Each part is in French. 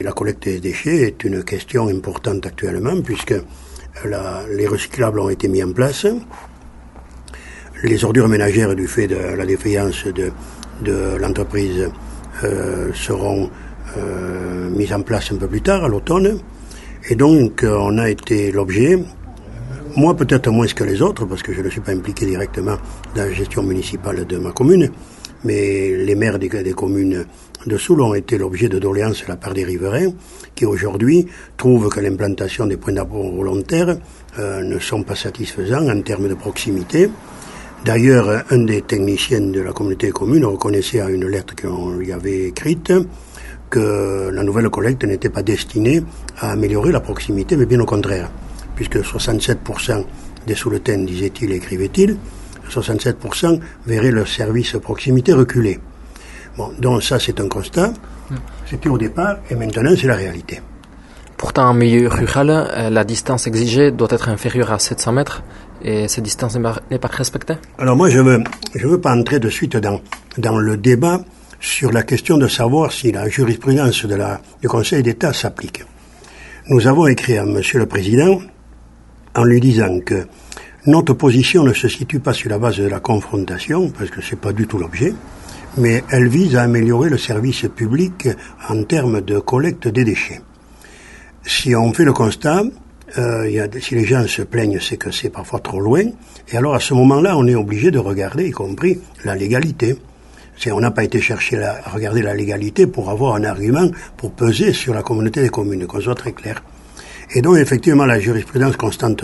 La collecte des déchets est une question importante actuellement puisque les recyclables ont été mis en place. Les ordures ménagères du fait de la défaillance de l'entreprise seront mises en place un peu plus tard, à l'automne. Et donc on a été l'objet, moi peut-être moins que les autres parce que je ne suis pas impliqué directement dans la gestion municipale de ma commune, mais les maires des communes de Soule ont été l'objet de doléances de la part des riverains qui aujourd'hui trouvent que l'implantation des points d'apport volontaires ne sont pas satisfaisants en termes de proximité. D'ailleurs, un des techniciens de la communauté de communes reconnaissait à une lettre qu'on lui avait écrite que la nouvelle collecte n'était pas destinée à améliorer la proximité, mais bien au contraire, puisque 67% des Souletins, disait-il, écrivait-il, 67% verraient le service proximité reculer. Bon, donc ça c'est un constat, c'était au départ, et maintenant c'est la réalité. Pourtant, en milieu rural, la distance exigée doit être inférieure à 700 mètres, et cette distance n'est pas respectée. Alors moi je veux pas entrer de suite dans le débat sur la question de savoir si la jurisprudence du Conseil d'État s'applique. Nous avons écrit à Monsieur le Président en lui disant que notre position ne se situe pas sur la base de la confrontation, parce que c'est pas du tout l'objet, mais elle vise à améliorer le service public en termes de collecte des déchets. Si on fait le constat, si les gens se plaignent, c'est que c'est parfois trop loin, et alors à ce moment-là, on est obligé de regarder, y compris la légalité. On n'a pas été chercher à regarder la légalité pour avoir un argument pour peser sur la communauté des communes, qu'on soit très clair. Et donc, effectivement, la jurisprudence constante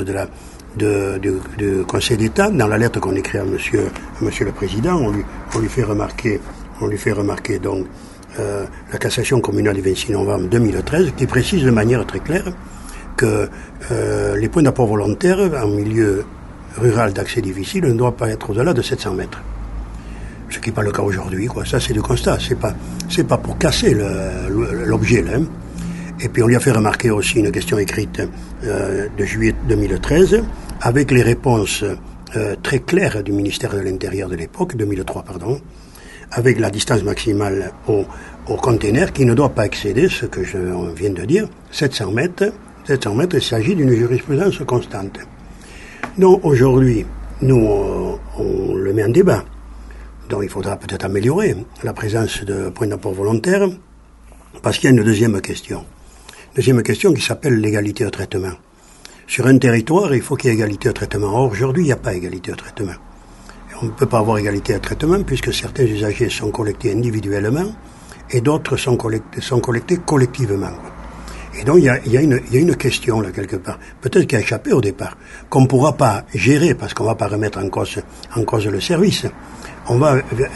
du Conseil d'État, dans la lettre qu'on écrit à Monsieur le Président, on lui fait remarquer donc la cassation communale du 26 novembre 2013, qui précise de manière très claire que les points d'apport volontaires en milieu rural d'accès difficile ne doivent pas être au-delà de 700 mètres. Ce qui n'est pas le cas aujourd'hui, quoi. Ça, c'est du constat. C'est pas pour casser l'objet, là. Hein. Et puis, on lui a fait remarquer aussi une question écrite de juillet 2013, avec les réponses très claires du ministère de l'Intérieur de l'époque, 2003, pardon, avec la distance maximale au container qui ne doit pas excéder ce que je viens de dire, 700 mètres. 700 mètres, il s'agit d'une jurisprudence constante. Donc, aujourd'hui, nous, on le met en débat. Donc il faudra peut-être améliorer la présence de points d'apport volontaires, parce qu'il y a une deuxième question. Deuxième question qui s'appelle l'égalité de traitement. Sur un territoire, il faut qu'il y ait égalité de traitement. Or, aujourd'hui, il n'y a pas égalité de traitement. Et on ne peut pas avoir égalité de traitement puisque certains usagers sont collectés individuellement et d'autres sont collectés collectivement. Et donc, il y a une question, là, quelque part, peut-être qui a échappé au départ, qu'on ne pourra pas gérer parce qu'on ne va pas remettre en cause le service. On va,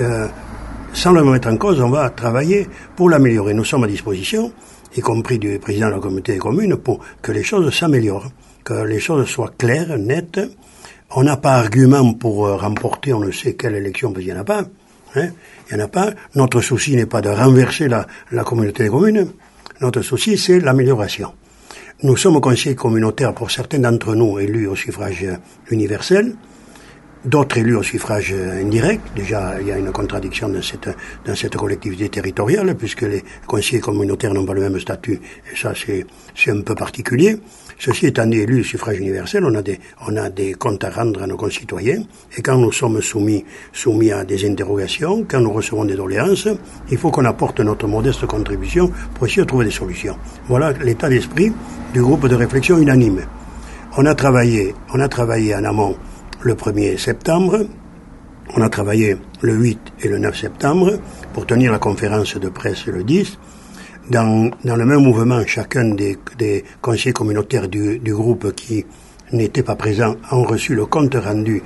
sans le remettre en cause, on va travailler pour l'améliorer. Nous sommes à disposition, y compris du président de la communauté des communes, pour que les choses s'améliorent, que les choses soient claires, nettes. On n'a pas argument pour remporter on ne sait quelle élection, parce qu'il n'y en a pas. Hein, il n'y en a pas. Notre souci n'est pas de renverser la communauté des communes. Notre souci, c'est l'amélioration. Nous sommes conseillers communautaires pour certains d'entre nous élus au suffrage universel, d'autres élus au suffrage indirect. Déjà, il y a une contradiction dans cette collectivité territoriale, puisque les conseillers communautaires n'ont pas le même statut, et ça, c'est un peu particulier. Ceci étant dit, élus au suffrage universel, on a des comptes à rendre à nos concitoyens, et quand nous sommes soumis à des interrogations, quand nous recevons des doléances, il faut qu'on apporte notre modeste contribution pour essayer de trouver des solutions. Voilà l'état d'esprit du groupe de réflexion unanime. On a travaillé en amont le 1er septembre, on a travaillé le 8 et le 9 septembre pour tenir la conférence de presse le 10. Dans le même mouvement, chacun des conseillers communautaires du groupe qui n'étaient pas présents ont reçu le compte rendu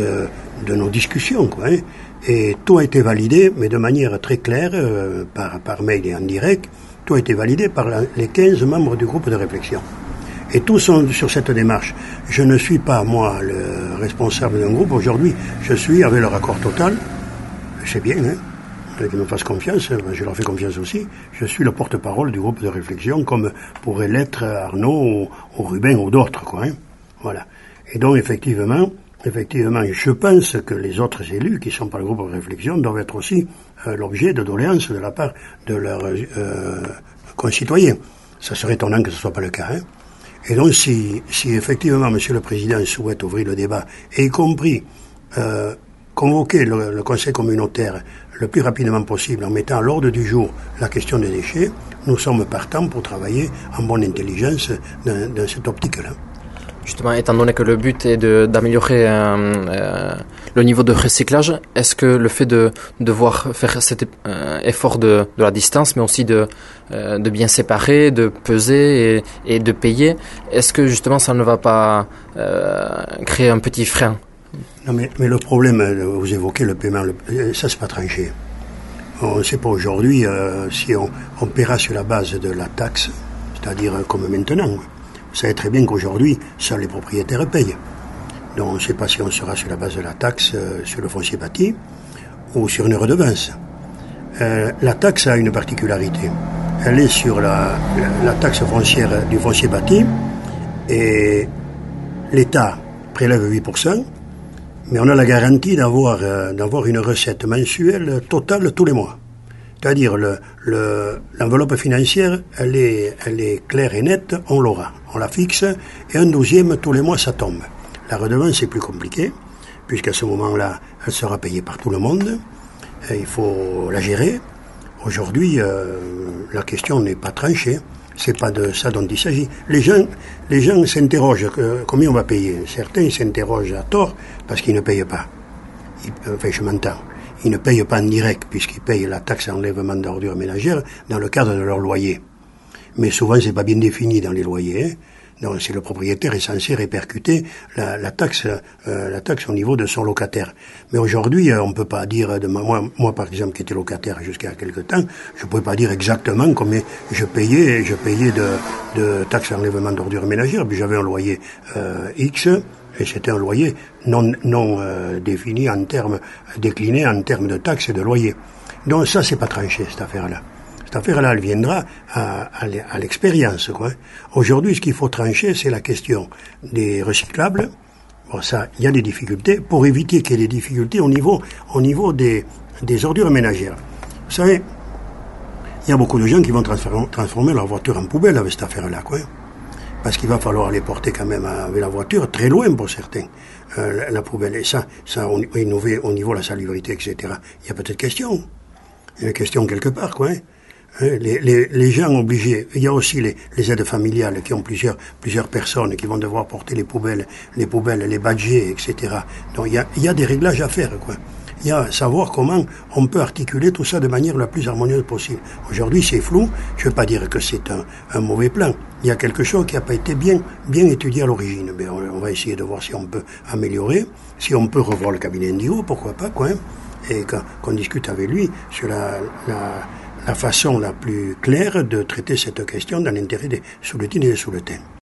de nos discussions, quoi, hein. Et tout a été validé, mais de manière très claire, par mail et en direct, tout a été validé par les 15 membres du groupe de réflexion. Et tous sont sur cette démarche. Je ne suis pas, moi, le responsable d'un groupe. Aujourd'hui, je suis, avec leur accord total, c'est bien, hein, qu'ils me fassent confiance, je leur fais confiance aussi, je suis le porte-parole du groupe de réflexion, comme pourrait l'être Arnaud ou Ruben ou d'autres, quoi, hein. Voilà. Et donc, effectivement, je pense que les autres élus qui sont pas le groupe de réflexion doivent être aussi l'objet de doléances de la part de leurs concitoyens. Ça serait étonnant que ce ne soit pas le cas. Hein. Et donc, si effectivement, Monsieur le Président souhaite ouvrir le débat, et y compris convoquer le Conseil communautaire le plus rapidement possible en mettant à l'ordre du jour la question des déchets, nous sommes partants pour travailler en bonne intelligence dans cette optique-là. Justement, étant donné que le but est d'améliorer le niveau de recyclage, est-ce que le fait de devoir faire cet effort de la distance, mais aussi de bien séparer, de peser et de payer, est-ce que justement ça ne va pas créer un petit frein? Non, mais le problème, vous évoquez le paiement, ça c'est pas tranché. On ne sait pas aujourd'hui si on paiera sur la base de la taxe, c'est-à-dire comme maintenant. Vous savez très bien qu'aujourd'hui, seuls les propriétaires payent. Donc on ne sait pas si on sera sur la base de la taxe sur le foncier bâti ou sur une redevance. La taxe a une particularité. Elle est sur la taxe foncière du foncier bâti et l'État prélève 8%, mais on a la garantie d'avoir une recette mensuelle totale tous les mois. C'est-à-dire l'enveloppe financière, elle est claire et nette, on l'aura. On la fixe et un 12e tous les mois ça tombe. La redevance c'est plus compliqué, puisqu'à ce moment-là, elle sera payée par tout le monde. Et il faut la gérer. Aujourd'hui, la question n'est pas tranchée. C'est pas de ça dont il s'agit. Les gens s'interrogent combien on va payer. Certains s'interrogent à tort parce qu'ils ne payent pas. Enfin, je m'entends. Ils ne payent pas en direct puisqu'ils payent la taxe enlèvement d'ordures ménagères dans le cadre de leur loyer. Mais souvent, c'est pas bien défini dans les loyers. Hein. Donc, c'est le propriétaire est censé répercuter la taxe au niveau de son locataire. Mais aujourd'hui, on peut pas dire, moi par exemple, qui étais locataire jusqu'à quelque temps, je pouvais pas dire exactement combien je payais de taxe enlèvement d'ordures ménagères. Puis j'avais un loyer X. Et c'était un loyer non défini décliné en termes de taxes et de loyer. Donc ça, c'est pas tranché, cette affaire-là. Cette affaire-là, elle viendra à l'expérience, quoi. Aujourd'hui, ce qu'il faut trancher, c'est la question des recyclables. Bon, ça, il y a des difficultés. Pour éviter qu'il y ait des difficultés au niveau des ordures ménagères. Vous savez, il y a beaucoup de gens qui vont transformer leur voiture en poubelle avec cette affaire-là, quoi. Parce qu'il va falloir les porter quand même avec la voiture, très loin pour certains, la poubelle. Et ça au niveau de la salubrité, etc. Il y a peut-être question. Il y a une question quelque part, quoi. Les gens obligés, il y a aussi les aides familiales qui ont plusieurs personnes qui vont devoir porter les poubelles, les badgers, etc. Donc il y a des réglages à faire, quoi. Il y a à savoir comment on peut articuler tout ça de manière la plus harmonieuse possible. Aujourd'hui, c'est flou. Je ne veux pas dire que c'est un mauvais plan. Il y a quelque chose qui n'a pas été bien étudié à l'origine. Mais on va essayer de voir si on peut améliorer, si on peut revoir le cabinet Indigo, pourquoi pas, quoi. Et qu'on discute avec lui sur la façon la plus claire de traiter cette question dans l'intérêt des Souletines et des Souletins.